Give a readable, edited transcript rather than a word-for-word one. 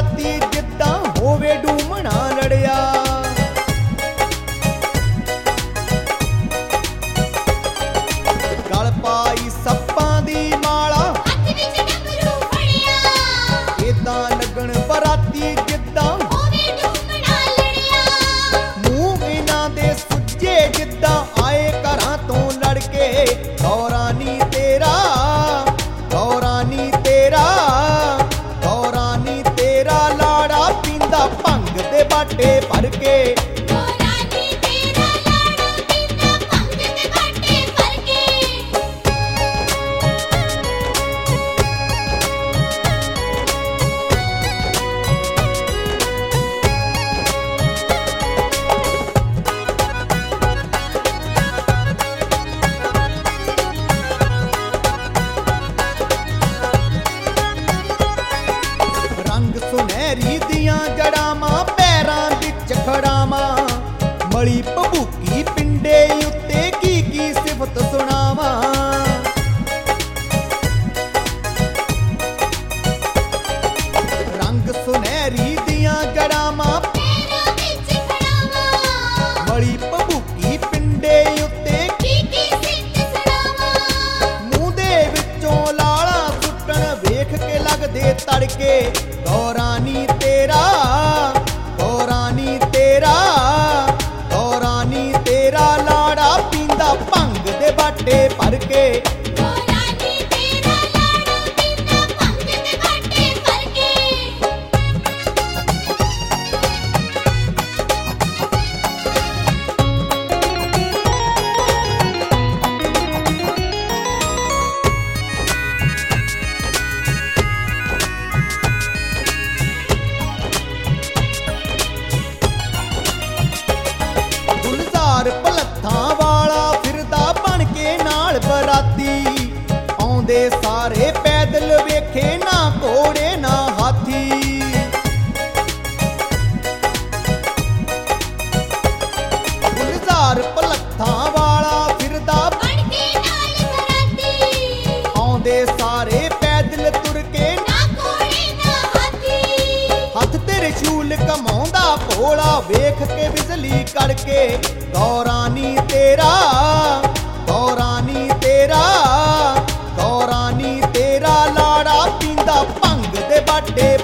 ਬਰਾਤੀ ਜਿੱਦਾਂ ਹੋਵੇ ਡੂਮਣਾ ਲੜਿਆ। ਗਲ ਪਾਈ ਸੱਪਾਂ ਦੀ ਮਾਲਾ, ਹੱਥ ਵਿੱਚ ਡਮਰੂ ਫੜਿਆ। ਏਦਾਂ ਲੱਗਣ ਬਰਾਤੀ ਜਿੱਦਾਂ ਹੋਵੇ ਡੂਮਣਾ ਲੜਿਆ। ਮੂੰਹ ਇਹਨਾਂ ਦੇ ਸੁੱਜੇ ਜਿੱਦਾਂ ਆਏ ਘਰਾਂ ਤੋਂ ਲੜ ਕੇ। ਦੌਰਾਨੀ ਤੇਰਾ, ਦੌਰਾਨੀ ਤੇਰਾ, ਦੌਰਾਨੀ ਤੇਰਾ ਲਾੜਾ ਪੀਂਦਾ ਭੰਗ ਦੇ ਬਾਟੇ ਭਰ ਕੇ। ਦੌਰਾਨੀ ਤੇਰਾ ਲਾੜਾ ਪੀਂਦਾ ਭੰਗ ਦੇ ਬਾਟੇ ਭਰ ਕੇ। ਰੰਗ ਸੁਨਹਿਰੀ ਦੀਆਂ ਜੜਾਵਾਂ ਪੈਰਾਂ ਵਿੱਚ ਖੜਾਵਾਂ। ਮਲੀ ਭਬੂਕੀ ਪਿੰਡੇ ਉੱਤੇ ਕੀ ਸਿਫਤ ਸੁਣਾਵਾਂ। ਰੰਗ ਸੁਨਹਿਰੀ ਦੀਆਂ ਜੜਾਵਾਂ ਪੈਰਾਂ ਵਿੱਚ ਖੜਾਵਾਂ। ਮਲੀ ਭਬੂਕੀ ਪਿੰਡੇ ਉੱਤੇ ਕੀ ਸਿੱਧ ਸੁਣਾਵਾਂ। ਮੂੰਹ ਦੇ ਵਿੱਚੋਂ ਲਾਲਾਂ ਸੁੱਟਣ ਵੇਖ ਕੇ ਲੱਗਦੇ ਤੜਕੇ। ਦੌਰਾਨੀ ਤੇਰਾ, ਦੌਰਾਨੀ ਤੇਰਾ, ਦੌਰਾਨੀ ਤੇਰਾ ਲਾੜਾ ਪੀਂਦਾ ਭੰਗ ਦੇ ਬਾਟੇ ਭਰ ਕੇ। ਦੌਰਾਨੀ ਤੇਰਾ ਲਾੜਾ ਪੀਂਦਾ ਭੰਗ ਦੇ ਬਾਟੇ ਭਰ ਕੇ। ਗੁਲਜ਼ਾਰ ਭਲੱਥਾਂ ਵਾਲਾ ਫਿਰਦਾ ਬਣ ਕੇ ਨਾਲ ਬਰਾਤੀ। ਆਉਂਦੇ ਸਾਰੇ ਪੈਦਲ ਵੇਖੇ ਨਾ ਘੋੜੇ ਨਾ ਹਾਥੀ। ਗੁਲਜ਼ਾਰ ਭਲੱਥਾਂ ਵਾਲਾ ਫਿਰਦਾ ਬਣ ਕੇ ਨਾਲ ਬਰਾਤੀ। ਆਉਂਦੇ ਸਾਰੇ ਪੈਦਲ ਤੁਰ ਕੇ। ਨਾ ਘੋੜੇ ਨਾ ਹਾਥੀ। ਹੱਥ ਤੇ ਰਸ਼ੂਲ ਕਮਾਉਂਦਾ ਭੋਲਾ ਵੇਖ ਕੇ ਬਿਜਲੀ ਕੜਕੇ। ਦੌਰਾਨੀ ਤੇਰਾ, ਦੌਰਾਨੀ ਤੇਰਾ, ਦੌਰਾਨੀ ਤੇਰਾ ਲਾੜਾ ਪੀਂਦਾ ਭੰਗ ਦੇ ਬਾਟੇ